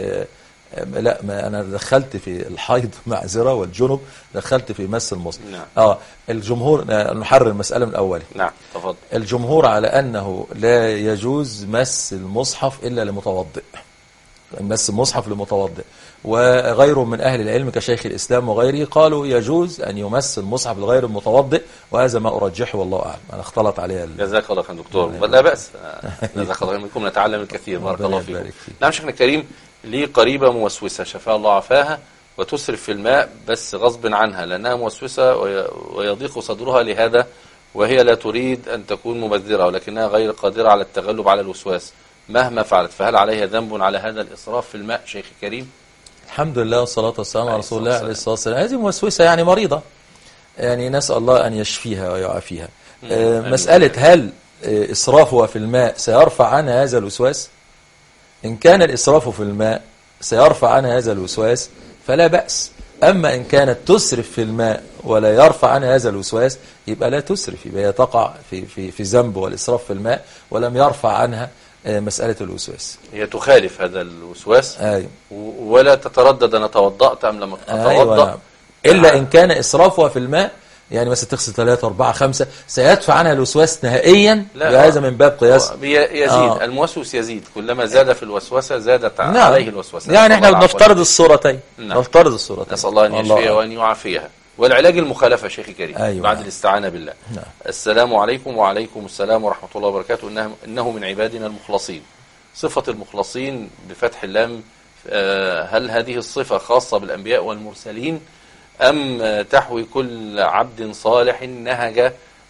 لا، ما أنا دخلت في الحيض معذرة والجنب، دخلت في مس المصحف. نعم. الجمهور نحرر المسألة من أولها. نعم تفضل. الجمهور على أنه لا يجوز مس المصحف إلا لمتوضئ، مس المصحف لمتوضئ، وغيره من أهل العلم كشيخ الإسلام وغيره قالوا يجوز أن يمس المصحف لغير المتوضئ، وهذا ما أرجحه والله أعلم. أنا اختلط عليها جزاك الله خير دكتور. لا بأس، جزاك الله منكم نتعلم الكثير. بارك الله فيكم. نعم شيخنا الكريم، لي قريبة موسوسة شفاها الله عافاها، وتسرف في الماء بس غصب عنها لأنها موسوسة ويضيق صدرها لهذا، وهي لا تريد أن تكون مبذرة ولكنها غير قادرة على التغلب على الوسواس مهما فعلت، فهل عليها ذنب على هذا الإسراف في الماء شيخ كريم؟ الحمد لله والصلاة والسلام على رسول الله عليه الصلاة والسلام. هذه موسوسة يعني مريضة، يعني نسأل الله أن يشفيها ويعافيها. مسألة هل إسرافها في الماء سيرفع عنها هذا الوسواس؟ إن كان الإسراف في الماء سيرفع عنها هذا الوسواس فلا بأس. أما إن كانت تسرف في الماء ولا يرفع عنها هذا الوسواس يبقى لا تسرف، يبقى تقع في ذنب والإسراف في الماء ولم يرفع عنها مسألة الوسواس. هي تخالف هذا الوسواس. أيوة. ولا تتردد أنا توضأت أم لم أتوضأ. أيوة نعم. إلا إن كان إسرافها في الماء يعني مثلا تغسل 3 4 5 سيدفع عنها الوسواس نهائيا، وهذا من باب قياس يزيد. الموسوس يزيد، كلما زاد في الوسوسة زادت نعم. عليه الوسوسة. يعني احنا بنفترض الصورتين. نعم. نفترض الصورتين. نسأل الله أن يشفيها وأن يعافيها. والعلاج المخالفة شيخي كريم. أيوة. بعد الاستعانة بالله. نعم. السلام عليكم. وعليكم السلام ورحمة الله وبركاته. إنه من عبادنا المخلصين. صفة المخلصين بفتح اللام، هل هذه الصفة خاصة بالأنبياء والمرسلين أم تحوي كل عبد صالح نهج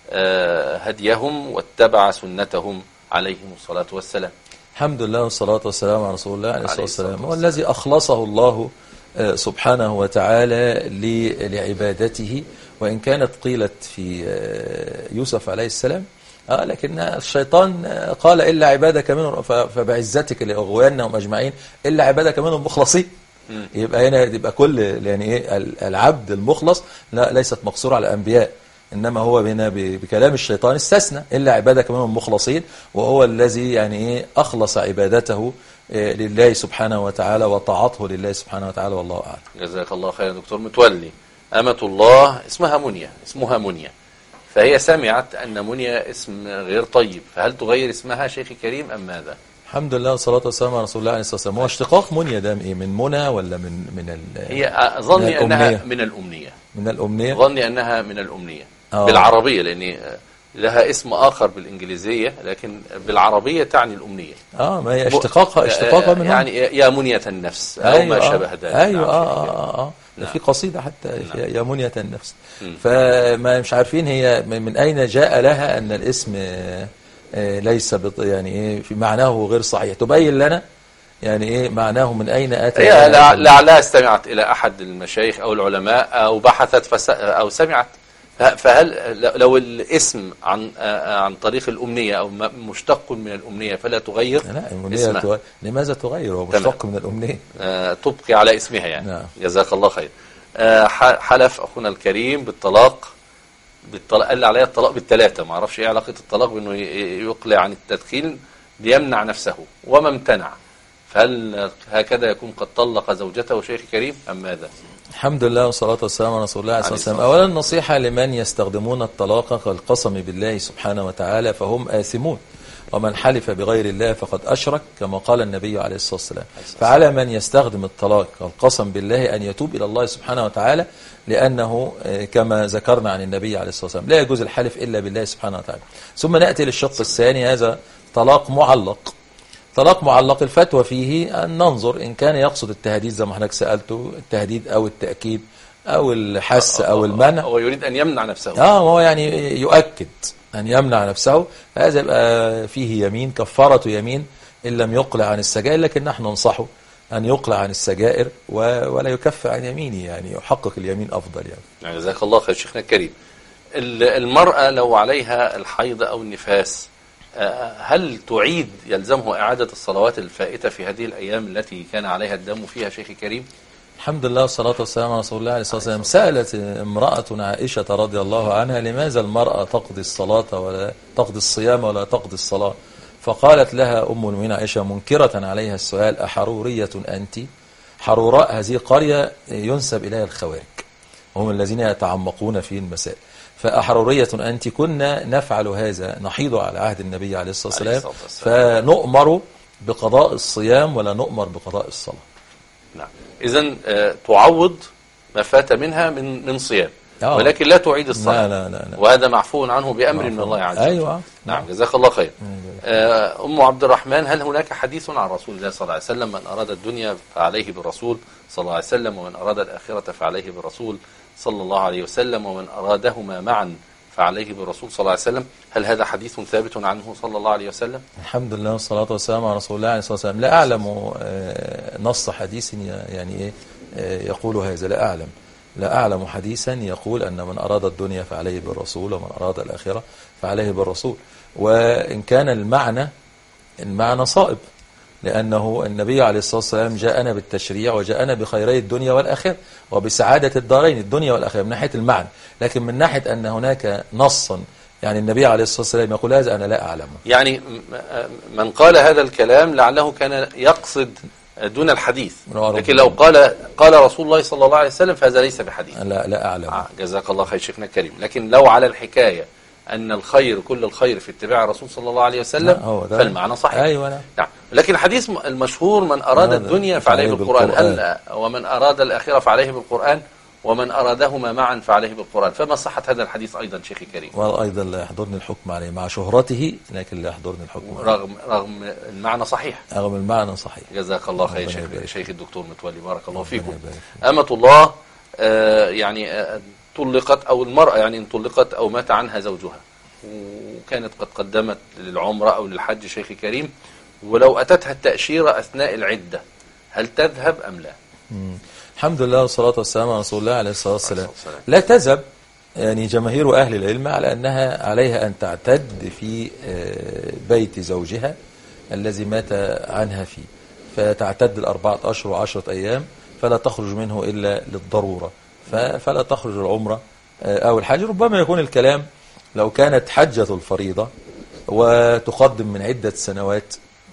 هديهم واتبع سنتهم عليهم الصلاة والسلام؟ الحمد لله والصلاة والسلام على رسول الله عليه الصلاة والسلام. والذي أخلصه الله سبحانه وتعالى لعبادته، وإن كانت قيلت في يوسف عليه السلام لكن الشيطان قال إلا عبادك منهم فبعزتك لأغوينهم أجمعين إلا عبادك منهم مخلصين. يبقى هنا يبقى كل يعني ايه العبد المخلص لا ليست مقصورة على الأنبياء، إنما هو هنا بكلام الشيطان استثنى إلا عبادك منهم مخلصين، وهو الذي يعني ايه أخلص عبادته لله سبحانه وتعالى وطاعته لله سبحانه وتعالى، والله أعلم. جزاك الله خير دكتور متولي. أمة الله اسمها منية، فهي سمعت أن منية اسم غير طيب، فهل تغير اسمها شيخي كريم أم ماذا؟ الحمد لله والصلاة والسلام على رسول الله عليه الصلاة والسلام. هو اشتقاق منية ده ايه، من منى ولا هي ظني أنها من الأمنية. من الأمنية. ظني أنها من الأمنية بالعربية، لأن لها اسم آخر بالإنجليزية لكن بالعربية تعني الأمنية. ما هي اشتقاقها من يعني يا منية النفس أو ما شابه ذلك. أيوة. نعم. في قصيدة حتى يا منية النفس. فما مش عارفين هي من أين جاء لها أن الاسم ليس يعني ايه في معناه غير صحيح. تبين لنا يعني ايه معناه من اين اتى. هي لعلها استمعت الى احد المشايخ او العلماء او بحثت او سمعت. فهل لو الاسم عن طريق الامنيه او مشتق من الامنيه فلا تغير؟ لا الامنيه لماذا تغير؟ هو مشتق من الامنيه. تبقي على اسمها يعني. نعم. جزاك الله خير. حلف اخونا الكريم بالطلاق قال عليها الطلاق بالثلاثة، ما اعرفش ايه علاقة الطلاق بانه يقلع عن التدخين ليمنع نفسه وما امتنع، فهل هكذا يكون قد طلق زوجته شيخ كريم ام ماذا؟ الحمد لله والصلاة والسلام على رسول الله عليه الصلاة والسلام. اولا نصيحة لمن يستخدمون الطلاق كالقسم بالله سبحانه وتعالى فهم آثمون، ومن حلف بغير الله فقد أشرك كما قال النبي عليه الصلاة والسلام. فعلى من يستخدم الطلاق والقسم بالله أن يتوب إلى الله سبحانه وتعالى، لأنه كما ذكرنا عن النبي عليه الصلاة والسلام لا يجوز الحلف إلا بالله سبحانه وتعالى. ثم نأتي للشق الثاني، هذا طلاق معلق. طلاق معلق الفتوى فيه أن ننظر إن كان يقصد التهديد زي ما حضرتك سألته، التهديد أو التأكيد أو الحث أو المنع. هو يريد أن يمنع نفسه. هو يعني يؤكد أن يمنع نفسه، فهذا يبقى فيه يمين كفارة يمين إن لم يقلع عن السجائر، لكن نحن ننصحه أن يقلع عن السجائر ولا يكف عن يمينه، يعني يحقق اليمين أفضل يعني. جزاك الله خير شيخنا الكريم. المرأة لو عليها الحيض أو النفاس هل تعيد يلزمه إعادة الصلوات الفائتة في هذه الأيام التي كان عليها الدم فيها شيخي كريم؟ الحمد لله والصلاة والسلام على رسول الله عليه الصلاة والسلام. سألت امرأة عائشة رضي الله عنها لماذا المرأة تقضي الصلاة ولا تقضي الصيام ولا تقضي الصلاة؟ فقالت لها أم المؤمنين عائشة منكرة عليها السؤال: أحرورية أنت؟ حروراء هذه قرية ينسب إليها الخوارج، هم الذين يتعمقون في المسائل. فأحرورية أنت؟ كنا نفعل هذا، نحيض على عهد النبي عليه الصلاة والسلام، فنؤمر بقضاء الصيام ولا نؤمر بقضاء الصلاة. نعم. إذن تعوض ما فات منها من صيام، ولكن لا تعيد الصلاة. لا. وهذا معفو عنه بأمر من الله عز وجل. أيوة. نعم، جزاك الله خير. أم عبد الرحمن: هل هناك حديث عن رسول الله صلى الله عليه وسلم: من أراد الدنيا فعليه بالرسول صلى الله عليه وسلم، ومن أراد الآخرة فعليه بالرسول صلى الله عليه وسلم، ومن أرادهما معا فعليه بالرسول صلى الله عليه وسلم؟ هل هذا حديث ثابت عنه صلى الله عليه وسلم؟ الحمد لله والصلاة والسلام على رسول الله عليه الصلاة والسلام. لا أعلم نص حديث يعني يقول هذا، لا أعلم حديثا يقول أن من أراد الدنيا فعليه بالرسول، ومن أراد الآخرة فعليه بالرسول. وإن كان المعنى صائب، لأنه النبي عليه الصلاة والسلام جاءنا بالتشريع وجاءنا بخيري الدنيا والآخرة وبسعادة الدارين، الدنيا والآخرة، من ناحية المعنى. لكن من ناحية أن هناك نصا يعني النبي عليه الصلاة والسلام يقول هذا، أنا لا أعلمه. يعني من قال هذا الكلام لعله كان يقصد دون الحديث، لكن لو قال رسول الله صلى الله عليه وسلم فهذا ليس بحديث. لا أعلم. جزاك الله خير شيخنا الكريم. لكن لو على الحكاية أن الخير كل الخير في اتباع الرسول صلى الله عليه وسلم فالمعنى صحيح. أيوة. نعم. لكن الحديث المشهور: من أراد الدنيا فعليه بالقرآن، ومن أراد الآخرة فعليه بالقرآن، ومن أرادهما معا فعليه بالقرآن. فما صحة هذا الحديث أيضا شيخي الكريم؟ وأيضا لا يحضرني الحكم عليه مع شهرته، لكن لا يحضرني الحكم عليه رغم المعنى صحيح. رغم المعنى صحيح. جزاك الله خير شيخ الدكتور متولي، بارك الله فيكم. أمة الله يعني طلقت، أو المرأة يعني إن طلقت أو مات عنها زوجها وكانت قد قدمت للعمرة أو للحج شيخي الكريم، ولو أتتها التأشيرة أثناء العدة، هل تذهب أم لا؟ الحمد لله والصلاة والسلام على رسول الله عليه الصلاة والسلام. لا تذهب، يعني جماهير أهل العلم على أنها عليها أن تعتد في بيت زوجها الذي مات عنها فيه، فتعتد 4 أشهر و10 أيام، فلا تخرج منه إلا للضرورة، فلا تخرج العمرة أو الحج. ربما يكون الكلام لو كانت حجة الفريضة وتقدم من عدة سنوات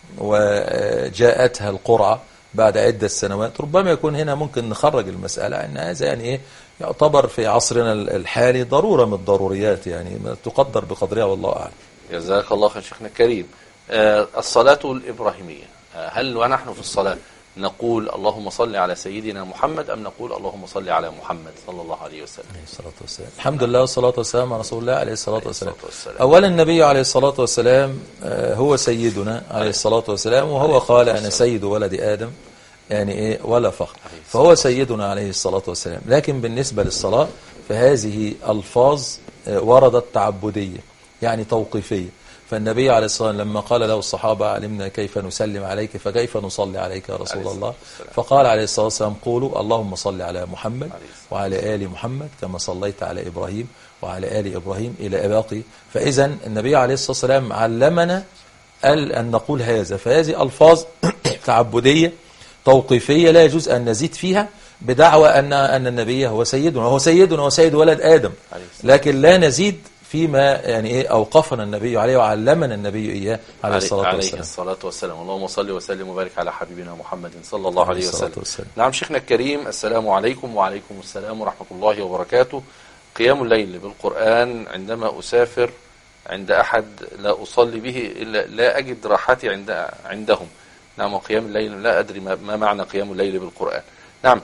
وجاءتها القرعة بعد عدة سنوات، ربما يكون هنا ممكن نخرج المسألة أن هذا يعني يعتبر في عصرنا الحالي ضرورة من الضروريات، يعني تقدر بقدرها والله أعلم. جزاك الله خير شيخنا الكريم. الصلاة الإبراهيمية، هل ونحن في الصلاة نقول اللهم صل على سيدنا محمد، أم نقول اللهم صل على محمد صلى الله عليه وسلم؟ عليه الصلاة والسلام. الحمد لله والصلاة والسلام على رسول الله عليه الصلاة والسلام. أولا النبي عليه الصلاة والسلام هو سيدنا عليه الصلاة والسلام، وهو قال أنا سيد ولد آدم، يعني إيه ولا فخر، فهو سيدنا عليه الصلاة والسلام. لكن بالنسبة للصلاة فهذه ألفاظ وردت تعبدية يعني توقيفية. فالنبي عليه الصلاة والسلام لما قال له الصحابة علمنا كيف نسلم عليك فكيف نصلي عليك يا رسول الله، فقال عليه الصلاة والسلام قولوا اللهم صل على محمد وعلى آل محمد كما صليت على إبراهيم وعلى آل إبراهيم إلى باقي. فإذا النبي عليه الصلاة والسلام علمنا أن نقول هذا، فهذه ألفاظ تعبدية توقيفية لا يجوز أن نزيد فيها بدعوى أن النبي هو سيدنا وسيد ولد آدم، لكن لا نزيد فيما يعني ايه اوقفنا النبي عليه وعلمنا النبي اياه عليه الصلاه والسلام. اللهم صل وسلم وبارك على حبيبنا محمد صلى الله عليه وسلم. نعم شيخنا الكريم، السلام عليكم. وعليكم السلام ورحمه الله وبركاته. قيام الليل بالقرآن عندما اسافر عند احد لا اصلي به الا لا اجد راحتي عندهم. نعم، قيام الليل لا ادري ما معنى قيام الليل بالقرآن. نعم،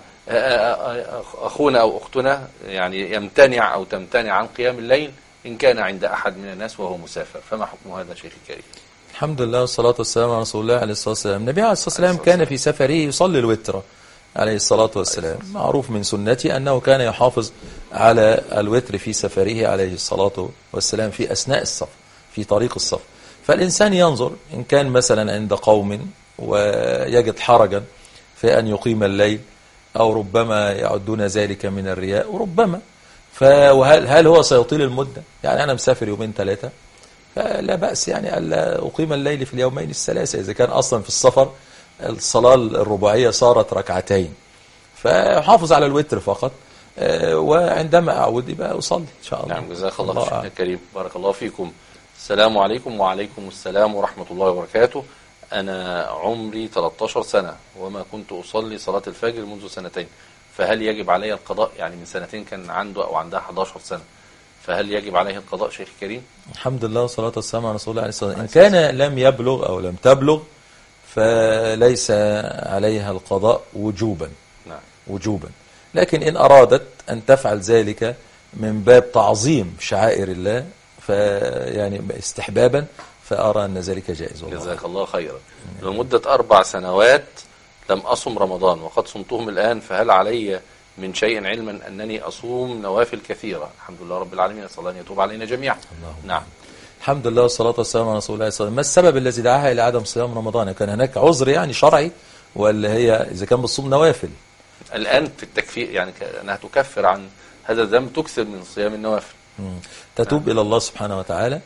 اخونا او اختنا يعني يمتنع او تمتنع عن قيام الليل إن كان عند أحد من الناس وهو مسافر، فما حكم هذا شيخ الكريم؟ الحمد لله والصلاة والسلام على رسول الله عليه الصلاة والسلام. النبي عليه الصلاة والسلام كان في سفره يصلي الوتر عليه الصلاة والسلام، معروف من سنته أنه كان يحافظ على الوتر في سفره عليه الصلاة والسلام في أثناء السفر في طريق السفر. فالإنسان ينظر إن كان مثلا عند قوم ويجد حرجا في أن يقيم الليل، أو ربما يعدون ذلك من الرياء، وربما هل هو سيطيل المدة؟ يعني أنا مسافر 2-3 فلا بأس يعني ألا أقيم الليل في اليومين الثلاثة، إذا كان أصلا في السفر الصلاة الرباعية صارت 2 فحافظ على الوتر فقط، وعندما أعود يبقى أصلي إن شاء الله. نعم، جزاك الله خير الكريم، بارك الله فيكم. السلام عليكم. وعليكم السلام ورحمة الله وبركاته. أنا عمري 13 سنة وما كنت أصلي صلاة الفجر منذ سنتين، فهل يجب علي القضاء؟ يعني من سنتين كان عنده أو عندها 11 سنة، فهل يجب عليه القضاء شيخ كريم؟ الحمد لله والصلاة والسلام على رسول الله عليه الصلاة والسلام. إن كان لم يبلغ أو لم تبلغ فليس عليها القضاء وجوبا. نعم. وجوبا. لكن إن أرادت أن تفعل ذلك من باب تعظيم شعائر الله فيعني استحبابا، فأرى أن ذلك جائز. جزاك الله خيرا. لمدة 4 سنوات لم أصم رمضان وقد صمتهم الآن، فهل علي من شيء علما أنني أصوم نوافل كثيرة؟ الحمد لله رب العالمين، أسأل الله أن يتوب علينا جميعا. نعم. الحمد لله والصلاة والسلام على رسول الله صلى الله عليه وسلم. ما السبب الذي دعاها إلى عدم صيام رمضان؟ كان هناك عذر يعني شرعي، ولا هي إذا كان بتصوم نوافل؟ الآن في التكفير يعني أنها تكفر عن هذا الذنب، تكثر من صيام النوافل. تتوب إلى الله سبحانه وتعالى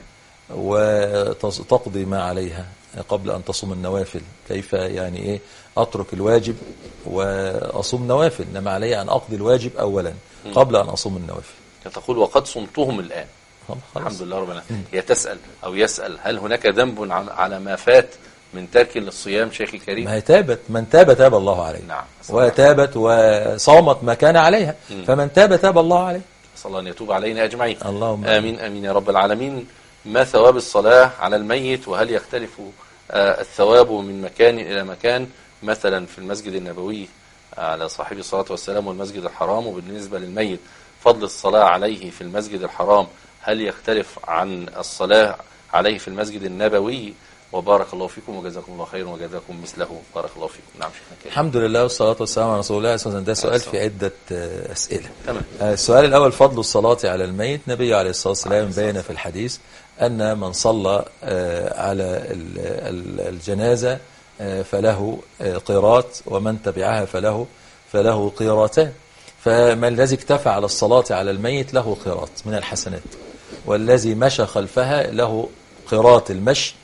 وتقضي ما عليها قبل أن تصوم النوافل. كيف يعني إيه أترك الواجب وأصوم نوافل؟ إنما علي أن أقضي الواجب أولا قبل أن أصوم النوافل. تقول وقد صمتهم الآن. الحمد لله رب العالمين. هي تسأل أو يسأل هل هناك ذنب على ما فات من ترك للصيام شيخي الكريم؟ ما هي تابت، من تاب تاب الله عليه. نعم. وتابت وصامت ما كان عليها، فمن تاب تاب الله عليه. أسأل الله أن يتوب علينا أجمعين. اللهم آمين آمين يا رب العالمين. ما ثواب الصلاة على الميت، وهل يختلف الثواب من مكان إلى مكان؟ مثلا في المسجد النبوي على صاحب الصلاة والسلام والمسجد الحرام، وبالنسبة للميت فضل الصلاة عليه في المسجد الحرام هل يختلف عن الصلاة عليه في المسجد النبوي؟ وبارك الله فيكم وجزاكم الله خيرا وجزاكم مثله. بارك الله فيكم. نعم شيخنا. الحمد لله والصلاة والسلام على رسول الله صلى الله عليه وسلم. ده سؤال في عدة أسئلة. تمام. السؤال الأول فضل الصلاة على الميت. النبي عليه الصلاة والسلام بين في الحديث أن من صلى على الجنازة فله قيراط، ومن تبعها فله قيراتان. فما الذي اكتفى على الصلاة على الميت له قيراط من الحسنات، والذي مشى خلفها له قيراط المشي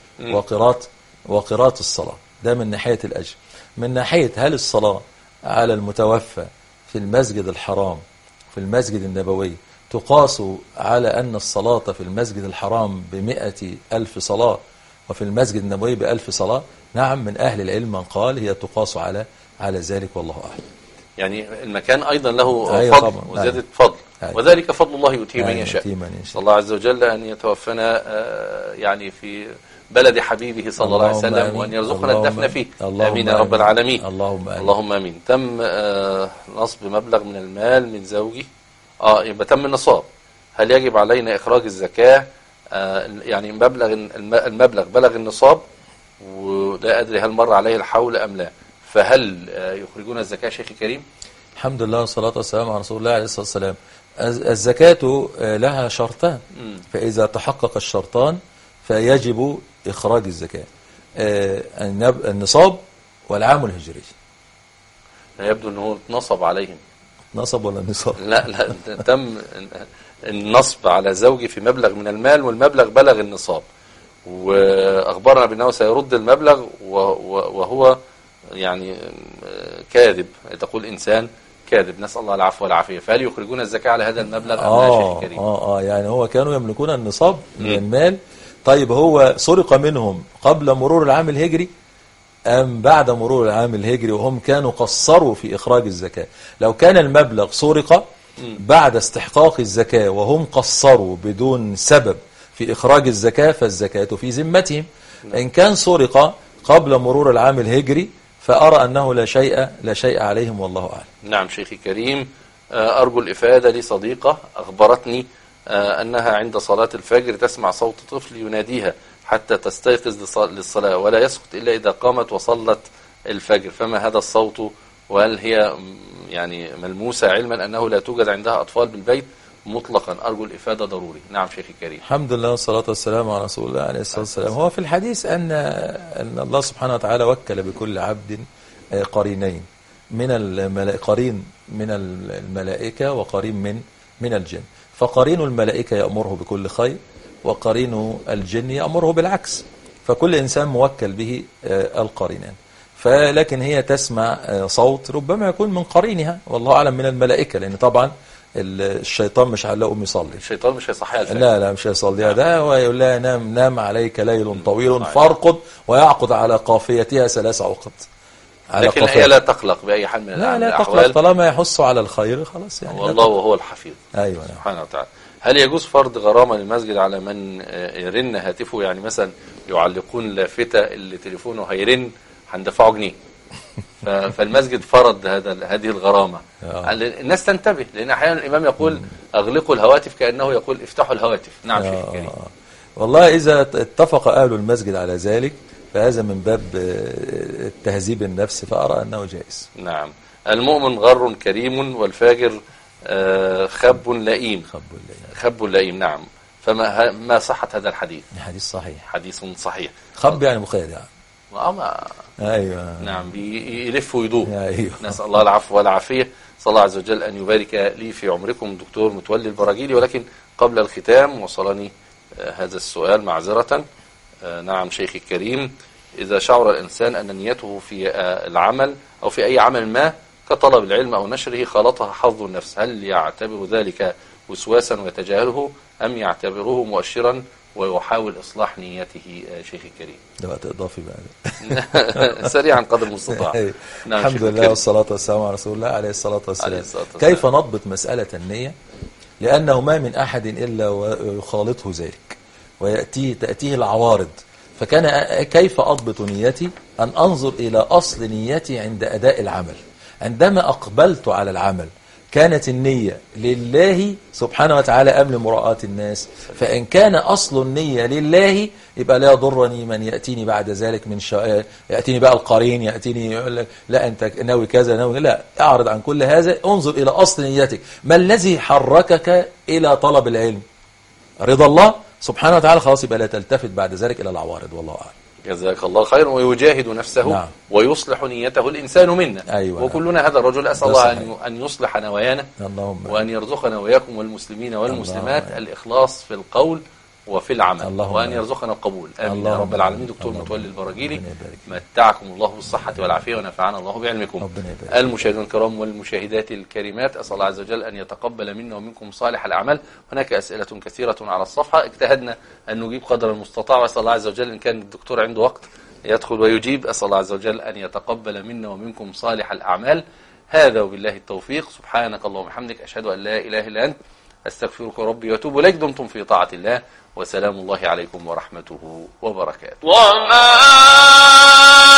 وقيراط الصلاة. ده من ناحية الأجر. من ناحية هل الصلاة على المتوفى في المسجد الحرام في المسجد النبوي تقاس على أن الصلاة في المسجد الحرام ب100,000 صلاة وفي المسجد النبوي ب1000 صلاة؟ نعم، من أهل العلم من قال هي تقاس على ذلك، والله أعلم. يعني المكان أيضا له أيوة فضل وزيادة فضل. أيوة. وذلك فضل الله يؤتيه من يشاء. صلى الله عز وجل أن يتوفنا يعني في بلد حبيبه صلى الله عليه وسلم، وأن يرزقنا الدفن فيه. آمين يا رب العالمين. اللهم آمين. تم نصب مبلغ من المال من زوجي، يبقى تم النصاب. هل يجب علينا إخراج الزكاة؟ يعني المبلغ بلغ النصاب، ولا أدري هل مر عليه الحول أم لا، فهل يخرجون الزكاة شيخي كريم؟ الحمد لله والصلاة والسلام على رسول الله عليه الصلاة والسلام. الزكاة لها شرطان، فإذا تحقق الشرطان فيجب إخراج الزكاة: النصاب والعام الهجري. يبدو أنه نصب عليهم. نصب ولا نصاب؟ لا تم النصب على زوجي في مبلغ من المال، والمبلغ بلغ النصاب، وأخبرنا بأنه سيرد المبلغ وهو يعني كاذب. تقول إنسان كاذب، نسأل الله العفو والعافية. فهل يخرجون الزكاة على هذا المبلغ أم لا شيخ كريم؟ يعني هو كانوا يملكون النصاب من المال. طيب هو سرق منهم قبل مرور العام الهجري أم بعد مرور العام الهجري وهم كانوا قصروا في إخراج الزكاة؟ لو كان المبلغ سرق بعد استحقاق الزكاة وهم قصروا بدون سبب في إخراج الزكاة فالزكاة في ذمتهم. إن كان سرق قبل مرور العام الهجري فأرى أنه لا شيء عليهم، والله أعلم. نعم شيخي كريم. أرجو الإفادة. لي صديقة أخبرتني أنها عند صلاة الفجر تسمع صوت طفل يناديها حتى تستيقظ للصلاة، ولا يسقط إلا إذا قامت وصلت الفجر، فما هذا الصوت؟ وهل هي يعني ملموسة، علما أنه لا توجد عندها أطفال بالبيت مطلقا؟ أرجو الإفادة ضروري. نعم شيخي الكريم. الحمد لله والصلاة والسلام على رسول الله عليه الصلاة والسلام. هو في الحديث أن الله سبحانه وتعالى وكل بكل عبد قرينين قرين من الملائكة وقرين من الجن، فقرين الملائكة يأمره بكل خير وقرين الجن يأمره بالعكس، فكل إنسان موكل به القرينان. فلكن هي تسمع صوت ربما يكون من قرينها والله أعلم من الملائكة، لأن طبعا الشيطان مش هيلاقيهم يصلي. الشيطان مش هيصحيها الفجر. لا مش هيصليها. ده هو يقول لها نام عليك ليل طويل فارقد، ويعقد على قافيتها 3 عقد. لكن هي لا تقلق بأي حال من لا الأحوال. تقلق طالما يحث على الخير خلاص يعني. والله وهو الحفيظ. أيوة سبحانه وتعالى. هل يجوز فرض غرامة للمسجد على من يرن هاتفه؟ يعني مثلا يعلقون لافتة اللي تليفونه هيرن هندفعه جنيه. فالمسجد فرض هذه الغرامة. الناس تنتبه، لأن أحيانا الإمام يقول أغلقوا الهواتف كأنه يقول افتحوا الهواتف. نعم شيخ الكريم. والله إذا اتفق أهل المسجد على ذلك فهذا من باب تهذيب النفس، فأرى أنه جائز. نعم. المؤمن غر كريم والفاجر خب لئيم. خب لئيم. نعم. فما صحة هذا الحديث؟ حديث صحيح. حديث صحيح. خب يعني مخادع. أيوة. نعم بيلف ويدور. أيوة. نسأل الله العفو والعافية. صلى الله عز وجل أن يبارك لي في عمركم دكتور متولي البراجيلي. ولكن قبل الختام وصلني هذا السؤال معذرة. نعم شيخي الكريم، إذا شعر الإنسان أن نيته في العمل أو في أي عمل ما كطلب العلم أو نشره خالطها حظ النفس، هل يعتبر ذلك وسواسا ويتجاهله أم يعتبره مؤشرا ويحاول إصلاح نيته شيخ الكريم؟ ده وقت إضافي بقى. سريعا قدر المستطاع. نعم الحمد لله والصلاة والسلام على رسول الله عليه الصلاة والسلام. كيف نضبط مسألة النية؟ لأنه ما من أحد إلا ويخالطه ذلك تأتيه العوارض. فكان كيف أضبط نيتي؟ أن أنظر إلى أصل نيتي عند أداء العمل. عندما أقبلت على العمل كانت النية لله سبحانه وتعالى أم لمراءة الناس؟ فإن كان أصل النية لله يبقى لا يضرني من يأتيني بعد ذلك من يأتيني بقى القرين، يأتيني يقول لك لا أنت ناوي كذا ناوي، لا، أعرض عن كل هذا، انظر إلى أصل نيتك. ما الذي حركك إلى طلب العلم؟ رضا الله سبحانه وتعالى، خلاص يبقى لا تلتفت بعد ذلك إلى العوارض. والله أعلم. جزاك الله خير. ويجاهد نفسه. نعم. ويصلح نيته الإنسان منا. أيوة. وكلنا هذا الرجل. أسأل الله أن يصلح نوايانا وأن يرزقنا وإياكم والمسلمين والمسلمات الإخلاص في القول وفي العمل، وأن يرزقنا القبول. آمين يا رب العالمين. دكتور متولي البراجيلي، متعكم الله بالصحة والعافية ونفعنا الله بعلمكم. المشاهدين الكرام والمشاهدات الكريمات، أسأل الله عز وجل أن يتقبل منا ومنكم صالح الأعمال. هناك أسئلة كثيرة على الصفحة، اجتهدنا أن نجيب قدر المستطاع، وأسأل الله عز وجل إن كان الدكتور عنده وقت يدخل ويجيب. أسأل الله عز وجل أن يتقبل منا ومنكم صالح الأعمال. هذا وبالله التوفيق. سبحانك اللهم وبحمدك، أشهد أن لا إله إلا أنت، أستغفرك ربي وأتوب إليك. دمتم في طاعة الله، وسلام الله عليكم ورحمته وبركاته.